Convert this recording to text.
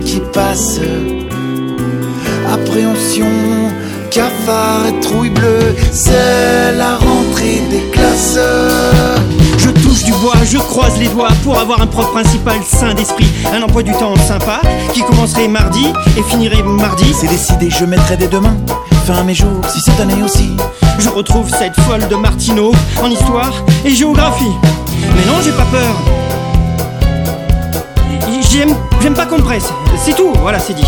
qui passe. Appréhension, cafard et trouille bleue, c'est la rentrée des classes. Je touche du bois, je croise les doigts pour avoir un prof principal sain d'esprit. Un emploi du temps sympa qui commencerait mardi et finirait mardi. C'est décidé, je mettrai dès demain fin à mes jours, si cette année aussi je retrouve cette folle de Martineau en histoire et géographie. Mais non, j'ai pas peur. J'aime pas qu'on me presse, c'est tout, voilà, c'est dit.